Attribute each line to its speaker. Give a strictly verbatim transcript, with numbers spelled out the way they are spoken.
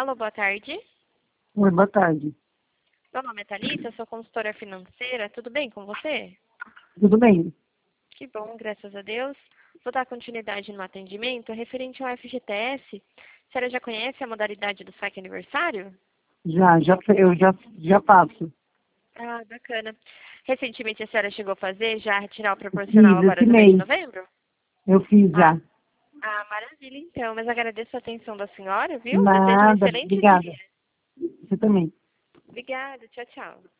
Speaker 1: Alô, boa tarde.
Speaker 2: Oi, boa tarde.
Speaker 1: Meu nome é Thalita, sou consultora financeira. Tudo bem com você?
Speaker 2: Tudo bem?
Speaker 1: Que bom, graças a Deus. Vou dar continuidade no atendimento referente ao F G T S. A senhora já conhece a modalidade do saque aniversário?
Speaker 2: Já, já, fe- eu já, já faço.
Speaker 1: Ah, bacana. Recentemente a senhora chegou a fazer já retirar o proporcional
Speaker 2: Fiz
Speaker 1: agora
Speaker 2: esse
Speaker 1: no mês de
Speaker 2: mês.
Speaker 1: novembro?
Speaker 2: Eu fiz
Speaker 1: Ah,
Speaker 2: já.
Speaker 1: ah, maravilha então. Mas agradeço a atenção da senhora, viu? Desejo um
Speaker 2: Nada,
Speaker 1: excelente
Speaker 2: obrigada.
Speaker 1: dia.
Speaker 2: Você também.
Speaker 1: Obrigada, tchau, tchau.